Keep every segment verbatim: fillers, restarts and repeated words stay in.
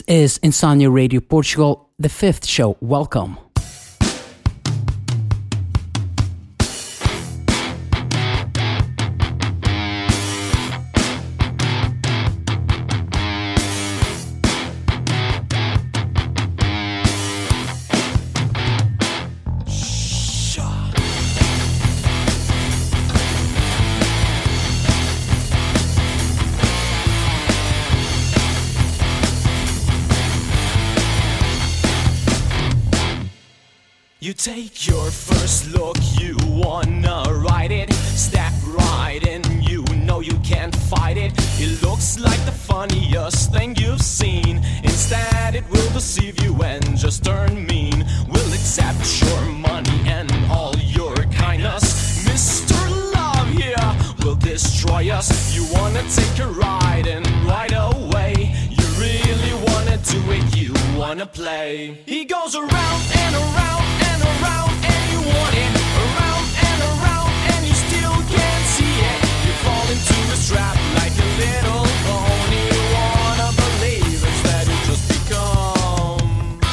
is Insomnia Radio Portugal, the fifth show. Welcome. You take your first look, you wanna ride it, step right in, you know you can't fight it. It looks like the funniest thing you've seen. Instead it will deceive you and just turn mean. Will accept your money and all your kindness. Mister Love here will destroy us. You wanna take a ride and right away. You really wanna do it, you wanna play. He goes around and around and around and you want it. Around and around and you still can't see it. You fall into his trap like a little pony. You wanna believe instead you just become.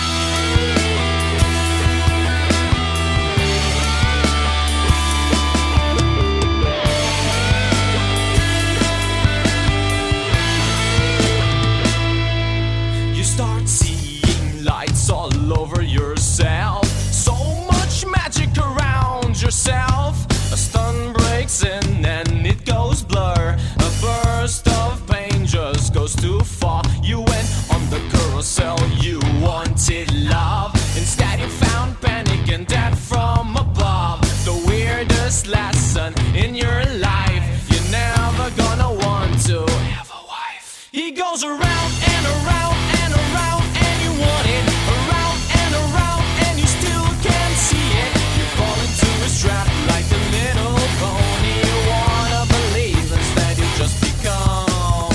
You start seeing lights all over yourself. So much magic around yourself. A stun breaks in and it goes blur. A burst of pain just goes too far. You went on the carousel, you wanted love. Instead you found panic and death from above. The weirdest lesson in your life. You're never gonna want to have a wife. He goes around and around and around and you want it. Around and around and you still can't see it. You fall into his trap like a little pony. You wanna believe instead you just become.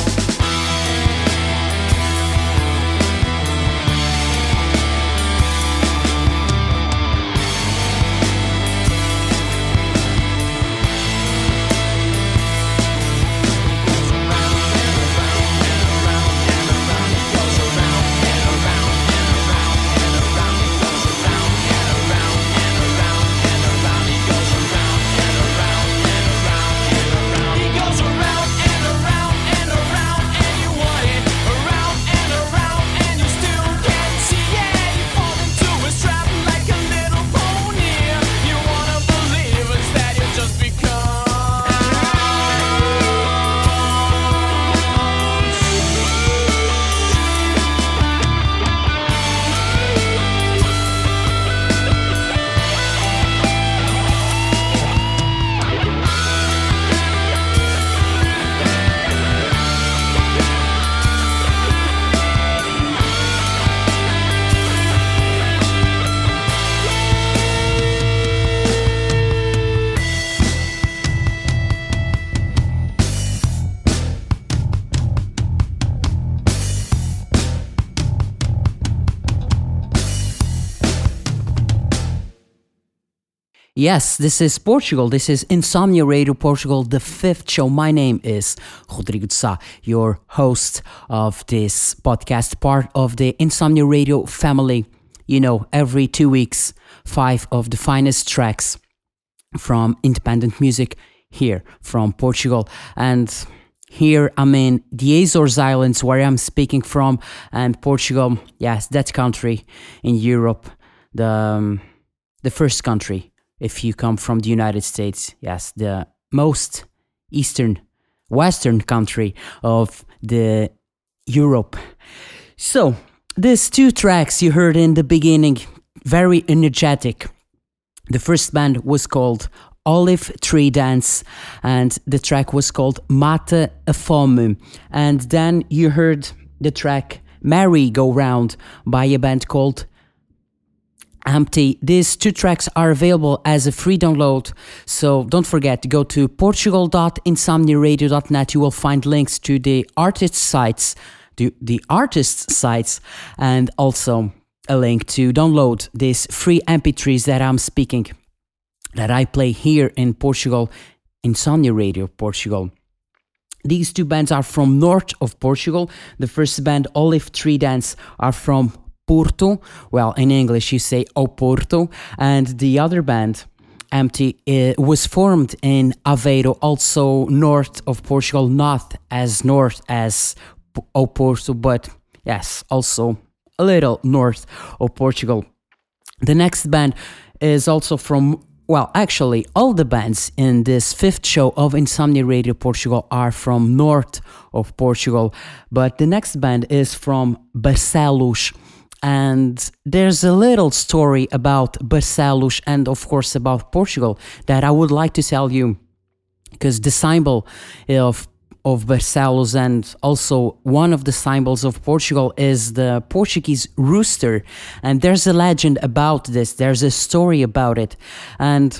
Yes, this is Portugal. This is Insomnia Radio Portugal, the fifth show. My name is Rodrigo de Sá, your host of this podcast, part of the Insomnia Radio family. You know, every two weeks, five of the finest tracks from independent music here from Portugal. And here I'm in the Azores Islands, where I'm speaking from, and Portugal, yes, that country in Europe, the um, the first country. If you come from the United States, yes, the most eastern, western country of the Europe. So, these two tracks you heard in the beginning, very energetic. The first band was called Olive Tree Dance, and the track was called Mata a Fome. And then you heard the track Merry Go Round by a band called Empty. These two tracks are available as a free download, so don't forget to go to portugal dot insomnia radio dot net. You will find links to the artist sites, to the artist sites, and also a link to download these free M P threes that I'm speaking, that I play here in Portugal, Insomnia Radio Portugal. These two bands are from north of Portugal. The first band, Olive Tree Dance, are from Porto. Well, in English you say Oporto. And the other band, Empty, uh, was formed in Aveiro, also north of Portugal, not as north as P- Oporto, but yes, also a little north of Portugal. The next band is also from, well, actually, all the bands in this fifth show of Insomnia Radio Portugal are from north of Portugal, but the next band is from Barcelos. And there's a little story about Barcelos and, of course, about Portugal that I would like to tell you, because the symbol of of Barcelos and also one of the symbols of Portugal is the Portuguese rooster. And there's a legend about this. There's a story about it. And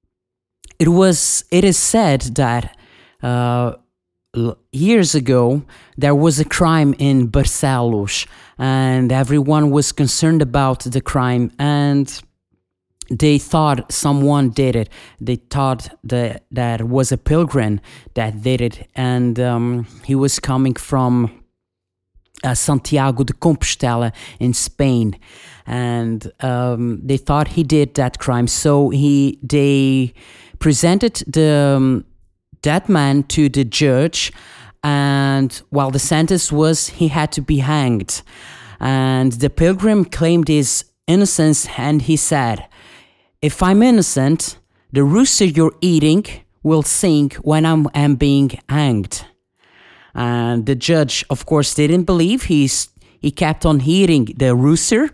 it was, it is said that uh, years ago, there was a crime in Barcelos and everyone was concerned about the crime, and they thought someone did it. They thought that that was a pilgrim that did it, and um, he was coming from uh, Santiago de Compostela in Spain, and um, they thought he did that crime. So he they presented the um, that man to the judge, and while the sentence was he had to be hanged, and the pilgrim claimed his innocence, and he said, "If I'm innocent, the rooster you're eating will sing when I'm, I'm being hanged." And the judge, of course, didn't believe. He's, he kept on eating the rooster.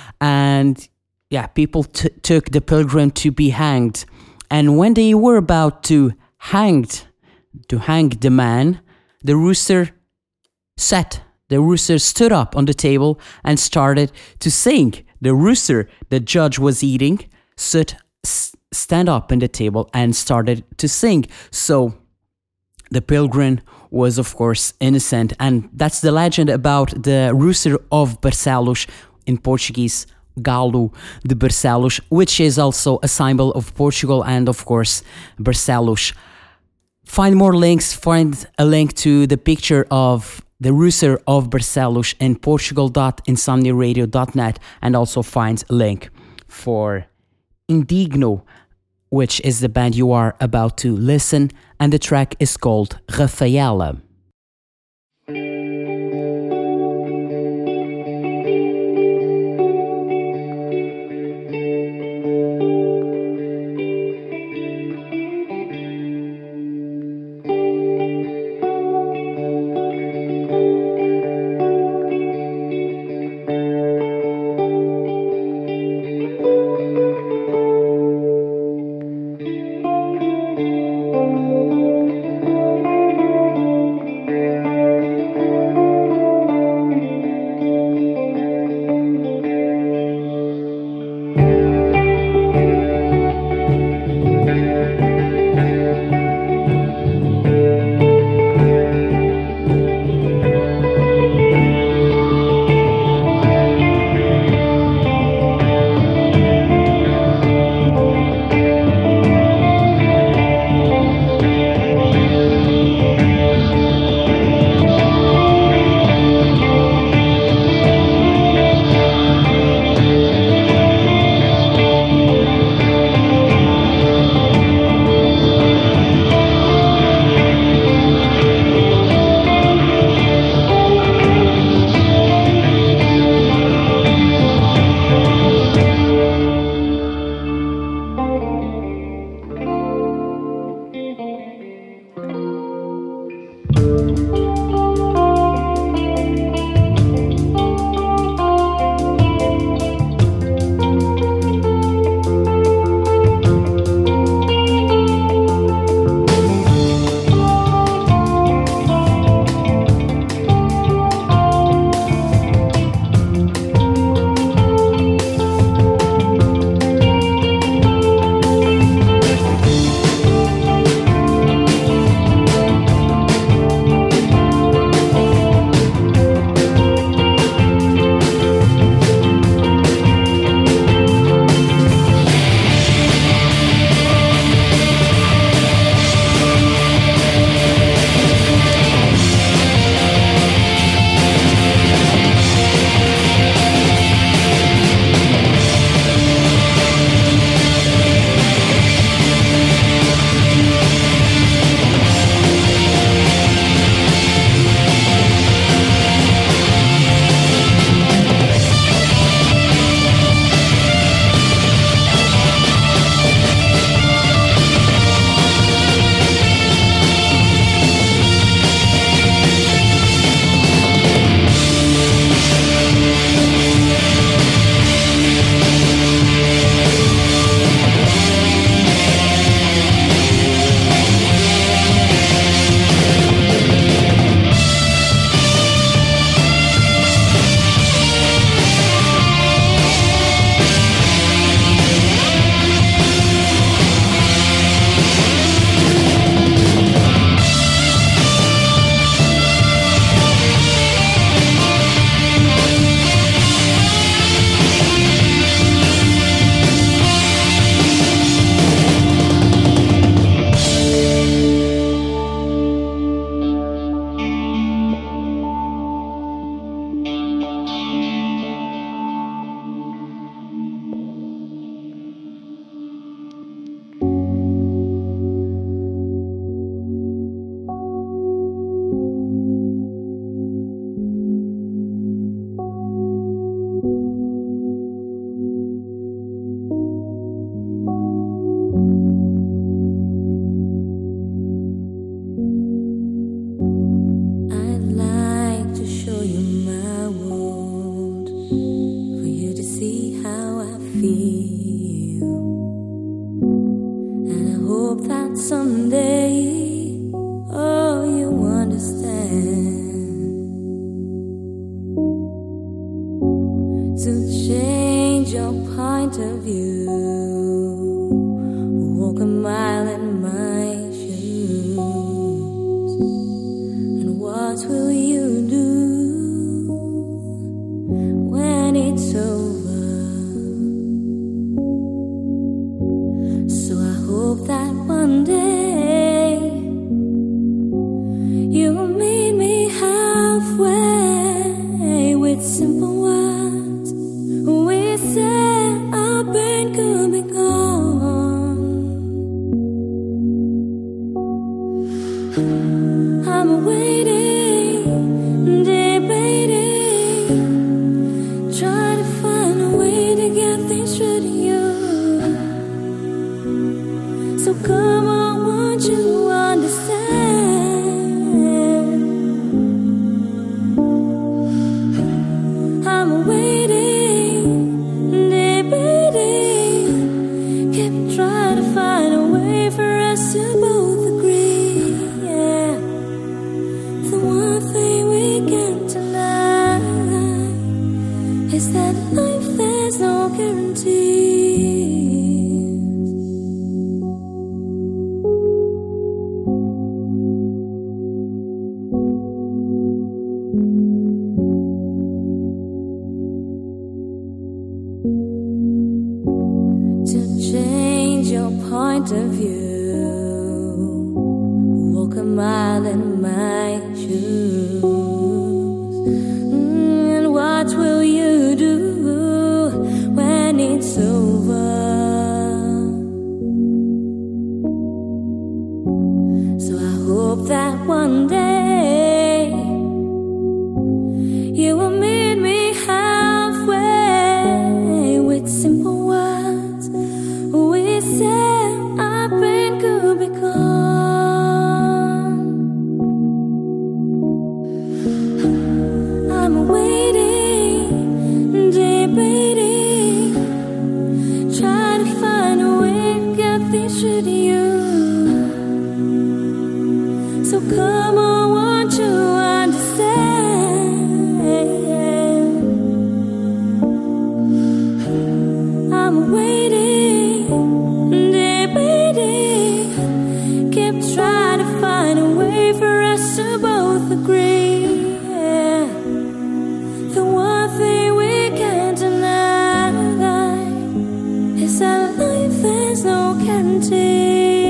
And yeah, people t- took the pilgrim to be hanged. And when they were about to hang, to hang the man, the rooster sat. The rooster stood up on the table and started to sing. The rooster the judge was eating stood, stand up in the table and started to sing. So the pilgrim was, of course, innocent. And that's the legend about the rooster of Barcelos, in Portuguese, Galo de Barcelos, which is also a symbol of Portugal and, of course, Barcelos. Find more links. Find a link to the picture of the rooster of Barcelos in portugal dot insomnia radio dot net, and also find a link for Indigno, which is the band you are about to listen, and the track is called Rafaela. could be gone. I'm waiting, debating, trying to find a way to get things through to you. So come on, won't you understand? I'm waiting, debating, kept trying to find a way for us to both agree. Yeah, the one thing we can deny is that life has no guarantees. To change your point of view, walk a mile in my shoes. Mm, and what will you do when it's over? So I hope that one day you will meet me halfway with simple words. We said our pain could be gone. I'm waiting, debating, trying to find a way to get things through to you. So come on, won't you understand? I'm waiting, debating, kept trying to find a way for us to both agree. Yeah, the one thing we can't deny is that life has no guarantee.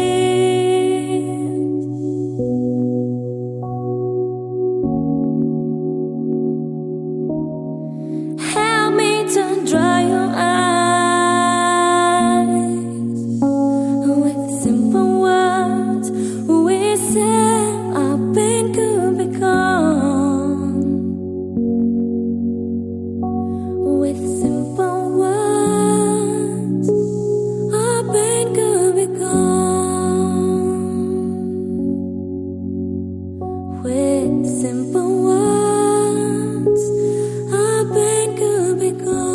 Help me to dry your eyes with simple words. We said our pain could be gone. With simple words, our pain could be gone. With simple words, our pain could be gone.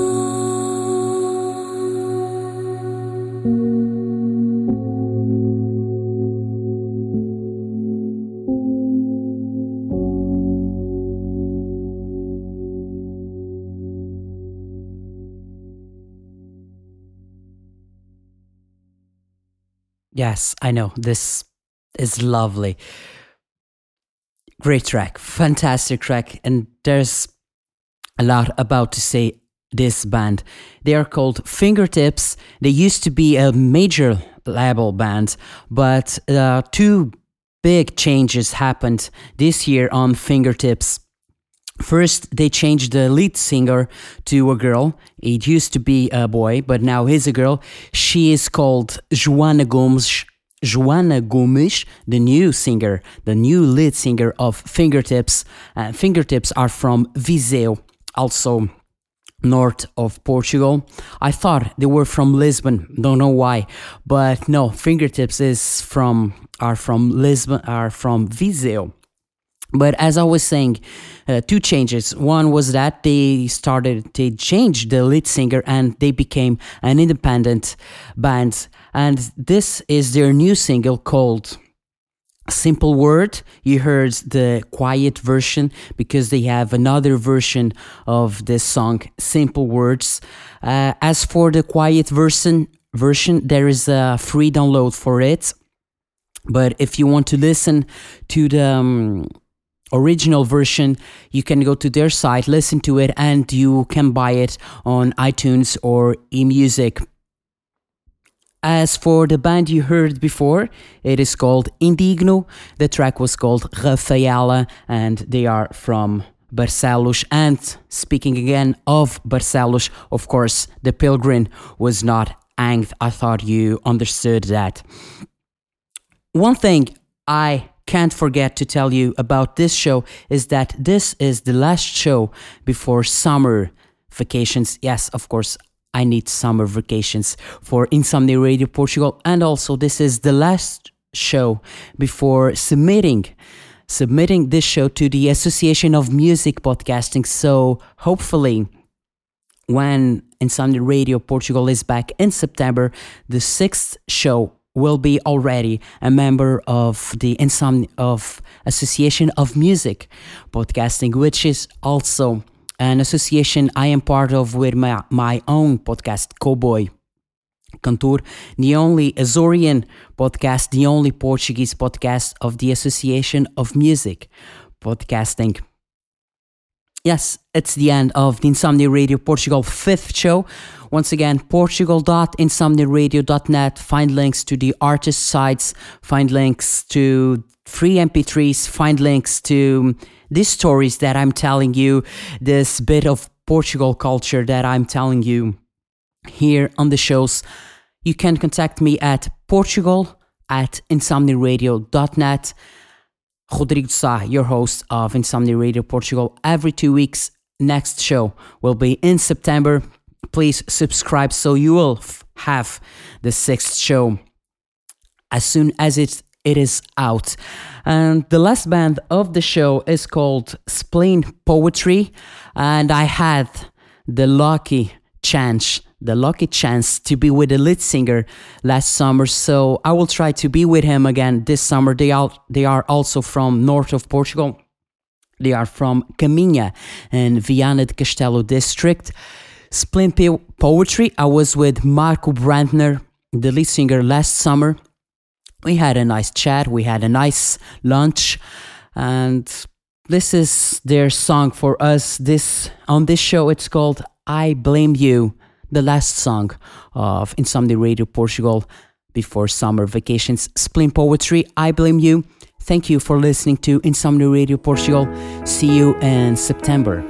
Yes, I know. This is lovely. Great track. Fantastic track. And there's a lot about to say this band. They are called Fingertips. They used to be a major label band, but uh, two big changes happened this year on Fingertips. First, they changed the lead singer to a girl. It used to be a boy, but now he's a girl. She is called Joana Gomes. Joana Gomes, the new singer, the new lead singer of Fingertips. Uh, Fingertips are from Viseu, also north of Portugal. I thought they were from Lisbon, don't know why, but no, Fingertips is from are from Lisbon, are from Viseu. But as I was saying, uh, two changes. One was that they started, they changed the lead singer and they became an independent band. And this is their new single called Simple Word. You heard the quiet version because they have another version of this song, Simple Words. Uh, as for the quiet version, version, there is a free download for it. But if you want to listen to the um, original version, you can go to their site, listen to it, and you can buy it on iTunes or eMusic. As for the band you heard before, it is called Indigno. The track was called Rafaela, and they are from Barcelos. And speaking again of Barcelos, of course, the Pilgrim was not and I thought you understood that. One thing I can't forget to tell you about this show is that this is the last show before summer vacations. Yes, of course, I need summer vacations for Insomnia Radio Portugal, and also this is the last show before submitting submitting this show to the Association of Music Podcasting. So hopefully when Insomnia Radio Portugal is back in September, the sixth show will be already a member of the Insomnia of Association of Music Podcasting, which is also an association I am part of with my, my own podcast, Cowboy Cantor, the only Azorian podcast, the only Portuguese podcast of the Association of Music Podcasting. Yes, it's the end of the Insomnia Radio Portugal fifth show. Once again, portugal dot insomnia radio dot net. Find links to the artist sites, find links to free M P threes, find links to these stories that I'm telling you, this bit of Portugal culture that I'm telling you here on the shows. You can contact me at portugal at insomnia radio dot net. Rodrigo Sá, your host of Insomnia Radio Portugal, every two weeks. Next show will be in September. Please subscribe so you will f- have the sixth show as soon as it, it is out. And the last band of the show is called Spleen Poetry, and I had the lucky chance the lucky chance to be with the lead singer last summer, so I will try to be with him again this summer. They are, they are also from north of Portugal. They are from Caminha in Viana de Castelo district. Spleen po- Poetry, I was with Marco Brandner, the lead singer, last summer. We had a nice chat, we had a nice lunch, and this is their song for us. This on this show, it's called I Blame You, the last song of Insomnia Radio Portugal before summer vacations. Spleen Poetry, I Blame You. Thank you for listening to Insomnia Radio Portugal. See you in September.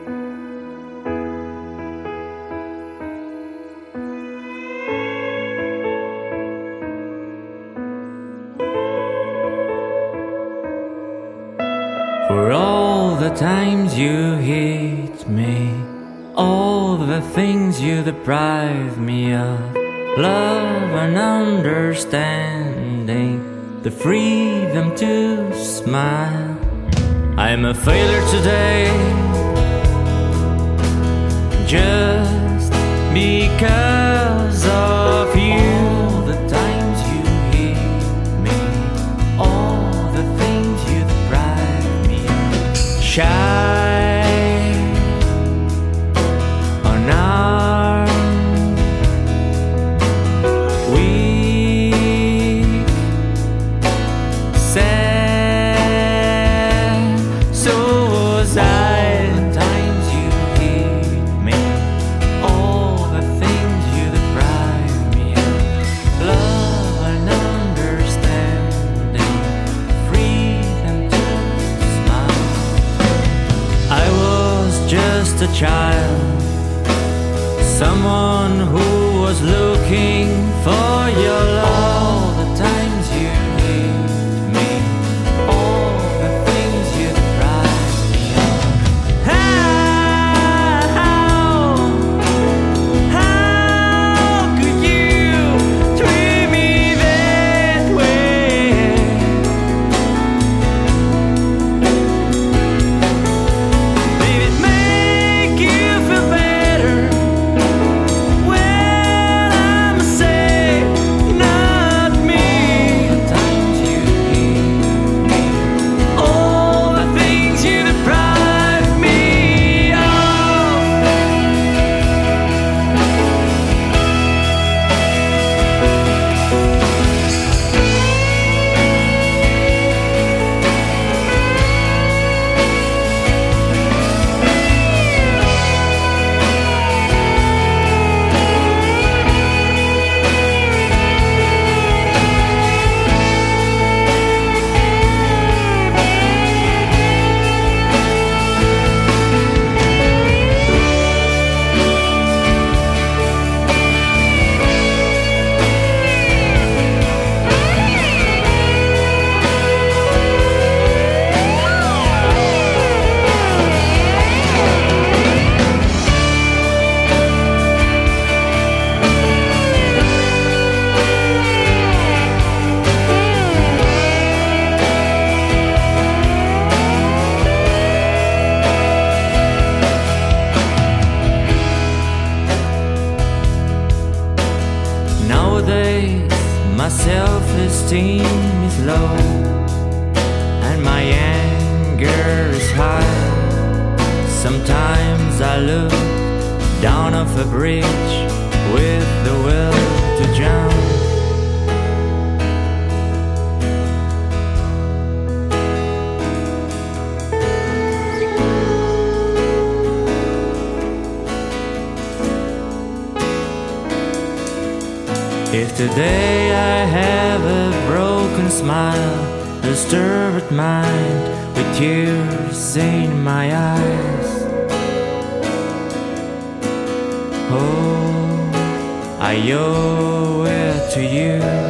For all the times you hit me, all the things you deprive me of, love and understanding, the freedom to smile. I'm a failure today, just because of you. All the times you hit me, all the things you deprive me of. Shy a child, someone who was looking for your love. All the times you hit me, all the things you deprived me of. How, how could you treat me that way? Did it make you feel better when I'm saying no? days my self-esteem is low and my anger is high. Sometimes I look down off a bridge with the will to jump. If today I have a broken smile, a disturbed mind with tears in my eyes, oh, I owe it to you.